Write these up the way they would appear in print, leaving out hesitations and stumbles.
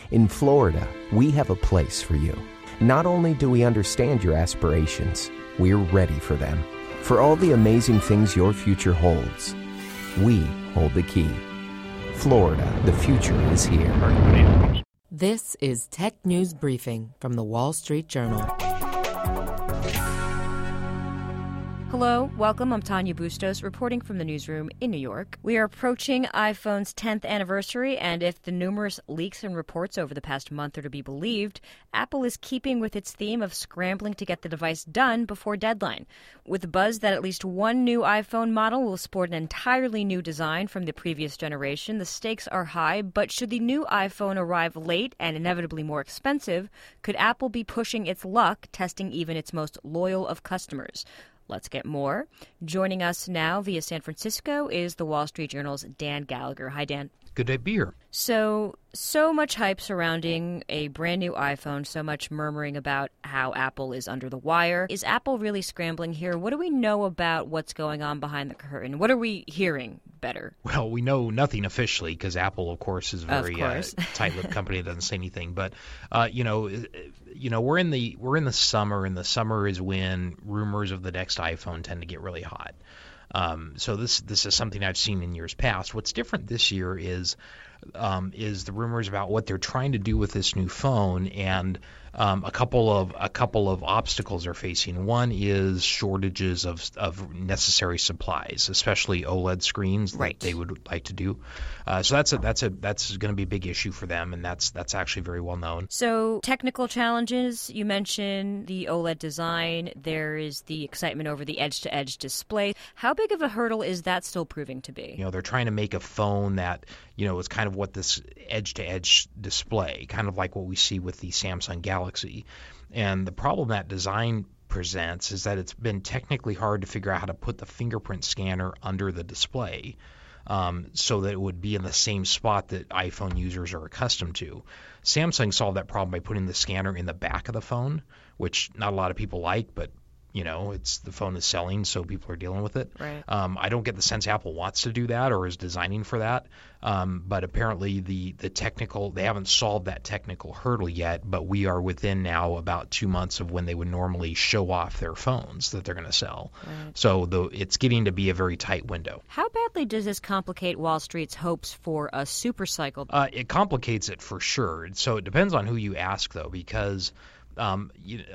In Florida, we have a place for you. Not only do we understand your aspirations, we're ready for them. For all the amazing things your future holds, we hold the key. Florida, the future is here. This is Tech News Briefing from The Wall Street Journal. Hello, welcome. I'm Tanya Bustos, reporting from the newsroom in New York. We are approaching iPhone's 10th anniversary, and if the numerous leaks and reports over the past month are to be believed, Apple is keeping with its theme of scrambling to get the device done before deadline. With buzz that at least one new iPhone model will sport an entirely new design from the previous generation, the stakes are high, but should the new iPhone arrive late and inevitably more expensive, could Apple be pushing its luck, testing even its most loyal of customers? Let's get more. Joining us now via San Francisco is the Wall Street Journal's Dan Gallagher. Hi, Dan. Good to be here. So much hype surrounding a brand new iPhone, so much murmuring about how Apple is under the wire. Is Apple really scrambling here? What do we know about what's going on behind the curtain? What are we hearing better? Well, we know nothing officially because Apple, of course, is a very tight-lipped company that doesn't say anything. But we're in the summer, and the summer is when rumors of the next iPhone tend to get really hot. So this is something I've seen in years past. What's different this year is the rumors about what they're trying to do with this new phone, and a couple of obstacles they're facing. One is shortages of necessary supplies, especially OLED screens that they would like to do. So that's going to be a big issue for them, and that's actually very well known. So technical challenges, you mentioned the OLED design. There is the excitement over the edge-to-edge display. How big of a hurdle is that still proving to be? They're trying to make a phone that is kind of what this edge-to-edge display, kind of like what we see with the Samsung Galaxy. And the problem that design presents is that it's been technically hard to figure out how to put the fingerprint scanner under the display so that it would be in the same spot that iPhone users are accustomed to. Samsung solved that problem by putting the scanner in the back of the phone, which not a lot of people like, but the phone is selling, so people are dealing with it. Right. I don't get the sense Apple wants to do that or is designing for that. But apparently they haven't solved that technical hurdle yet, but we are within now about 2 months of when they would normally show off their phones that they're going to sell. Right. So it's getting to be a very tight window. How badly does this complicate Wall Street's hopes for a super cycle? It complicates it for sure. So it depends on who you ask, though, because on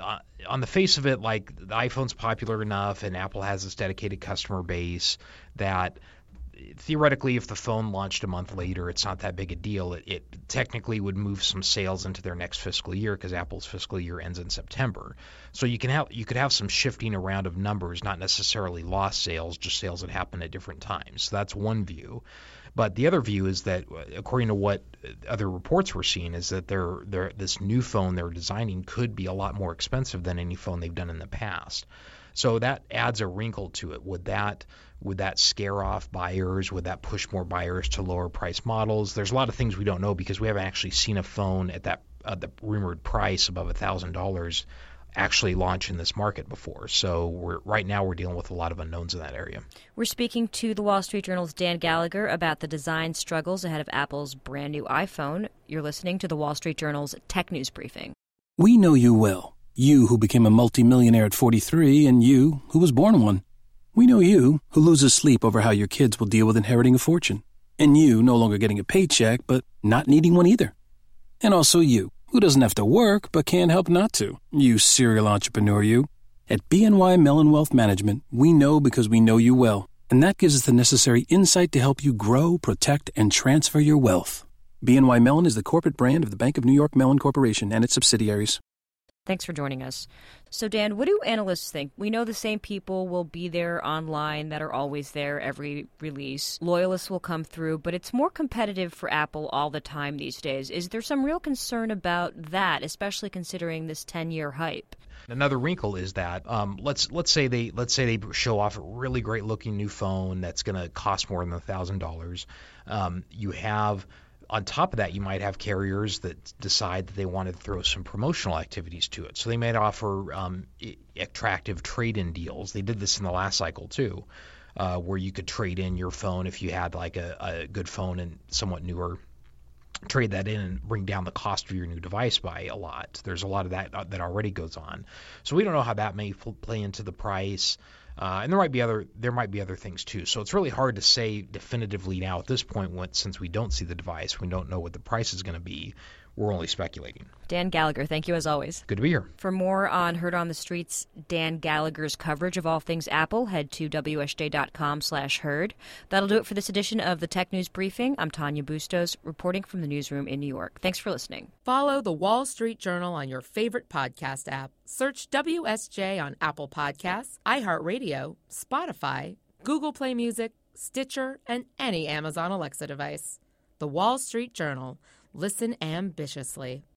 the face of it, like, the iPhone's popular enough and Apple has this dedicated customer base that theoretically, if the phone launched a month later, it's not that big a deal. It technically would move some sales into their next fiscal year because Apple's fiscal year ends in September. So you could have some shifting around of numbers, not necessarily lost sales, just sales that happen at different times. So that's one view. But the other view is that, according to what other reports we're seeing, is that this new phone they're designing could be a lot more expensive than any phone they've done in the past. So that adds a wrinkle to it. Would that scare off buyers? Would that push more buyers to lower price models? There's a lot of things we don't know because we haven't actually seen a phone at the rumored price above $1,000 actually launch in this market before. So right now we're dealing with a lot of unknowns in that area. We're speaking to the Wall Street Journal's Dan Gallagher about the design struggles ahead of Apple's brand new iPhone. You're listening to the Wall Street Journal's Tech News Briefing. We know you well. You who became a multimillionaire at 43 and you who was born one. We know you who loses sleep over how your kids will deal with inheriting a fortune. And you no longer getting a paycheck but not needing one either. And also you who doesn't have to work but can't help not to. You serial entrepreneur, you. At BNY Mellon Wealth Management, we know because we know you well. And that gives us the necessary insight to help you grow, protect, and transfer your wealth. BNY Mellon is the corporate brand of the Bank of New York Mellon Corporation and its subsidiaries. Thanks for joining us. So, Dan, what do analysts think? We know the same people will be there online that are always there every release. Loyalists will come through, but it's more competitive for Apple all the time these days. Is there some real concern about that, especially considering this 10-year hype? Another wrinkle is that let's say they show off a really great looking new phone that's going to cost more than $1,000. You have On top of that, you might have carriers that decide that they want to throw some promotional activities to it. So they might offer attractive trade-in deals. They did this in the last cycle too, where you could trade in your phone if you had like a good phone and somewhat newer trade that in and bring down the cost of your new device by a lot. There's a lot of that already goes on. So we don't know how that may play into the price. And there might be other things too. So it's really hard to say definitively now at this point, since we don't see the device, we don't know what the price is going to be. We're only speculating. Dan Gallagher, thank you as always. Good to be here. For more on Heard on the Street's Dan Gallagher's coverage of all things Apple, head to WSJ.com/Heard. That'll do it for this edition of the Tech News Briefing. I'm Tanya Bustos, reporting from the newsroom in New York. Thanks for listening. Follow the Wall Street Journal on your favorite podcast app. Search WSJ on Apple Podcasts, iHeartRadio, Spotify, Google Play Music, Stitcher, and any Amazon Alexa device. The Wall Street Journal. Listen ambitiously.